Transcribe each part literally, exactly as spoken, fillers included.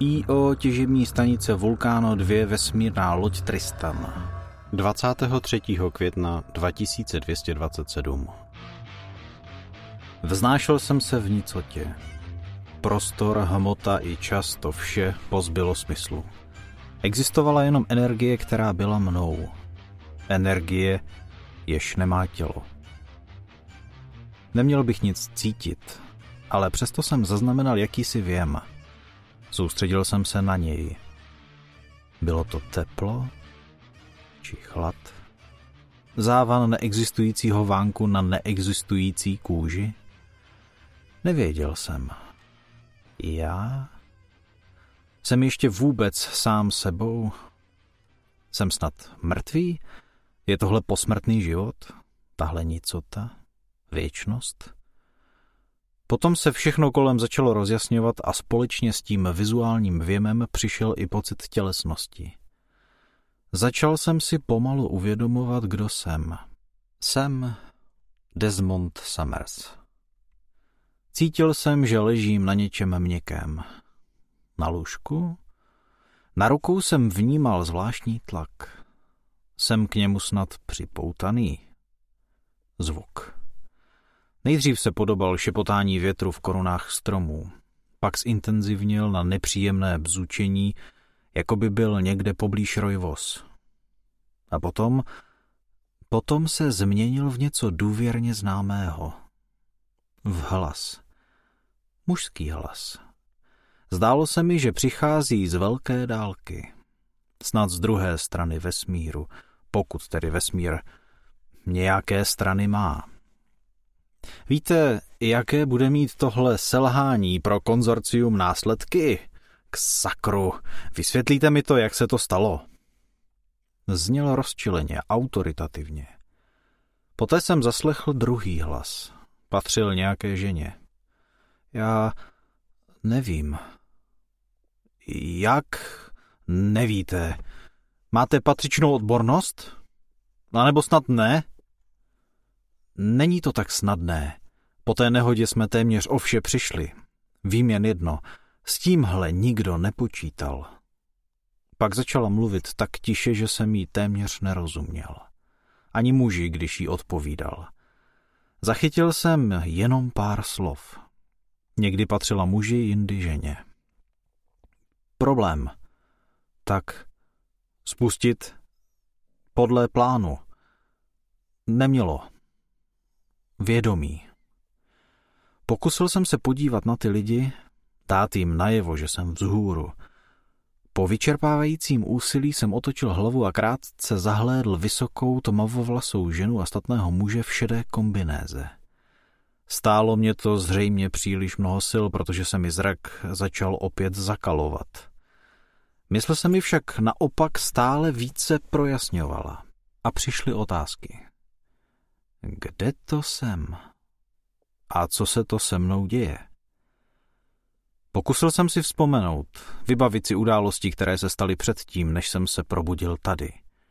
í ó těžební stanice Vulcano dva vesmírná loď Tristan. dvacátého třetího května dva tisíce dvě stě dvacet sedm. Vznášel jsem se v nicotě. Prostor, hmota i čas, to vše pozbylo smyslu. Existovala jenom energie, která byla mnou. Energie, jež nemá tělo. Neměl bych nic cítit, ale přesto jsem zaznamenal jakýsi věm. Soustředil jsem se na něj. Bylo to teplo či chlad? Závan neexistujícího vánku na neexistující kůži? Nevěděl jsem. Já? Jsem ještě vůbec sám sebou? Jsem snad mrtvý? Je tohle posmrtný život? Tahle nicota? Věčnost? Potom se všechno kolem začalo rozjasňovat a společně s tím vizuálním věmem přišel i pocit tělesnosti. Začal jsem si pomalu uvědomovat, kdo jsem. Jsem Desmond Summers. Cítil jsem, že ležím na něčem měkkém. Na lůžku? Na rukou jsem vnímal zvláštní tlak. Jsem k němu snad připoutaný. Zvuk. Nejdřív se podobal šepotání větru v korunách stromů. Pak zintenzivnil na nepříjemné bzučení, jako by byl někde poblíž rojvos. A potom... Potom se změnil v něco důvěrně známého. V hlas. Mužský hlas. Zdálo se mi, že přichází z velké dálky. Snad z druhé strany vesmíru, pokud tedy vesmír nějaké strany má. Víte, jaké bude mít tohle selhání pro konzorcium následky? K sakru, vysvětlíte mi to, jak se to stalo. Zněl rozčileně, autoritativně. Poté jsem zaslechl druhý hlas. Patřil nějaké ženě. Já nevím. Jak nevíte? Máte patřičnou odbornost? A nebo snad ne? Není to tak snadné. Po té nehodě jsme téměř o vše přišli. Vím jen jedno. S tímhle nikdo nepočítal. Pak začala mluvit tak tiše, že jsem jí téměř nerozuměl. Ani muži, když jí odpovídal. Zachytil jsem jenom pár slov. Někdy patřila muži, jindy ženě. Problém. Tak spustit podle plánu. Nemělo. Vědomí. Pokusil jsem se podívat na ty lidi, dát jim najevo, že jsem vzhůru. Po vyčerpávajícím úsilí jsem otočil hlavu a krátce zahlédl vysokou tmavovlasou ženu a statného muže v šedé kombinéze. Stálo mě to zřejmě příliš mnoho sil, protože se mi zrak začal opět zakalovat. Mysl se mi však naopak stále více projasňovala a přišly otázky. Kde to jsem? A co se to se mnou děje? Pokusil jsem si vzpomenout, vybavit si události, které se staly předtím, než jsem se probudil tady.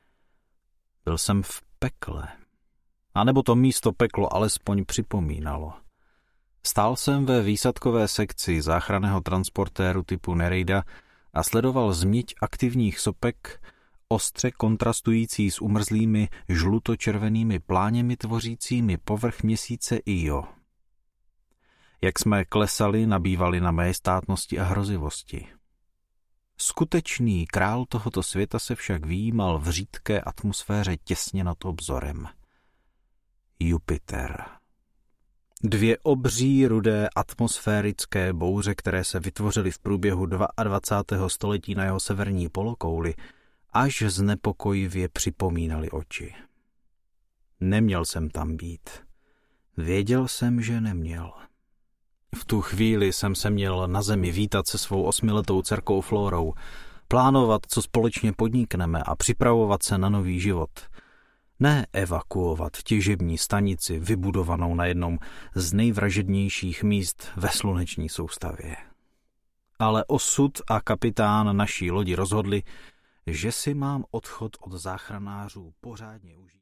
Byl jsem v pekle. A nebo to místo peklo alespoň připomínalo. Stál jsem ve výsadkové sekci záchranného transportéru typu Nereida a sledoval změť aktivních sopek, ostře kontrastující s umrzlými žlutočervenými pláněmi tvořícími povrch měsíce Io. Jak jsme klesali, nabývali na majestátnosti a hrozivosti. Skutečný král tohoto světa se však výjímal v řídké atmosféře těsně nad obzorem. Jupiter. Dvě obří rudé atmosférické bouře, které se vytvořily v průběhu dvacátého druhého století na jeho severní polokouli, až znepokojivě připomínaly oči. Neměl jsem tam být. Věděl jsem, že neměl. V tu chvíli jsem se měl na zemi vítat se svou osmiletou dcerkou Florou, plánovat, co společně podnikneme a připravovat se na nový život. Ne evakuovat těžební stanici vybudovanou na jednom z nejvražednějších míst ve sluneční soustavě. Ale osud a kapitán naší lodi rozhodli, že si mám odchod od záchranářů pořádně užít.